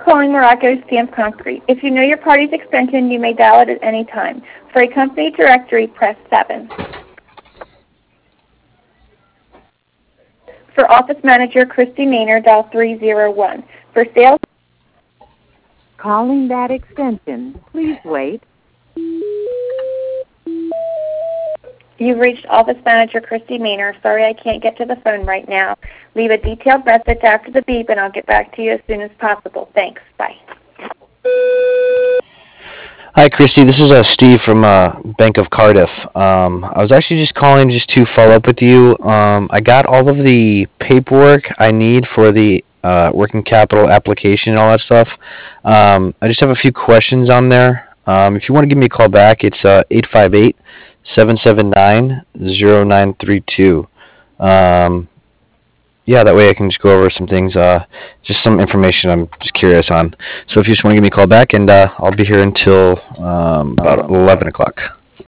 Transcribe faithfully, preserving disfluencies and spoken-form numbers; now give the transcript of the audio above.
calling Morocco Stamp Concrete. If you know your party's extension, you may dial it at any time. For a company directory, press seven. For office manager Christy Maynard, dial three zero one. For sales... Calling that extension. Please wait. You've reached office manager Christy Maynard. Sorry I can't get to the phone right now. Leave a detailed message after the beep and I'll get back to you as soon as possible. Thanks. Bye. Hi, Christy. This is uh, Steve from uh, Bank of Cardiff. Um, I was actually just calling just to follow up with you. Um, I got all of the paperwork I need for the uh, working capital application and all that stuff. Um, I just have a few questions on there. Um, if you want to give me a call back, it's uh, eight five eight, seven seven nine, zero nine three two. Um, yeah, that way I can just go over some things, uh, just some information I'm just curious on. So if you just want to give me a call back, and uh, I'll be here until um, about eleven o'clock.